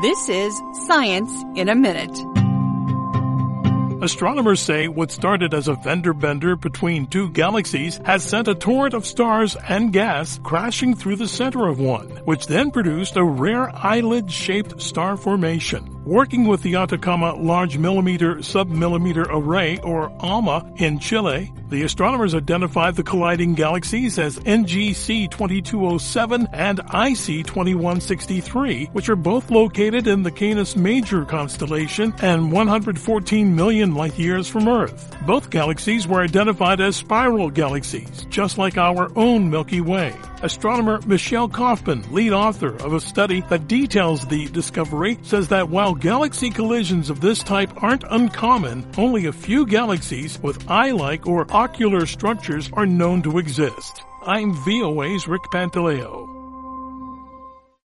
This is Science in a Minute. Astronomers say what started as a fender bender between two galaxies has sent a torrent of stars and gas crashing through the center of one, which then produced a rare eyelid-shaped star formation. Working with the Atacama Large Millimeter Submillimeter Array, or ALMA, in Chile, the astronomers identified the colliding galaxies as NGC 2207 and IC 2163, which are both located in the Canis Major constellation and 114 million light-years from Earth. Both galaxies were identified as spiral galaxies, just like our own Milky Way. Astronomer Michelle Kaufman, lead author of a study that details the discovery, says that while galaxy collisions of this type aren't uncommon, only a few galaxies with eye-like or ocular structures are known to exist. I'm VOA's Rick Pantaleo.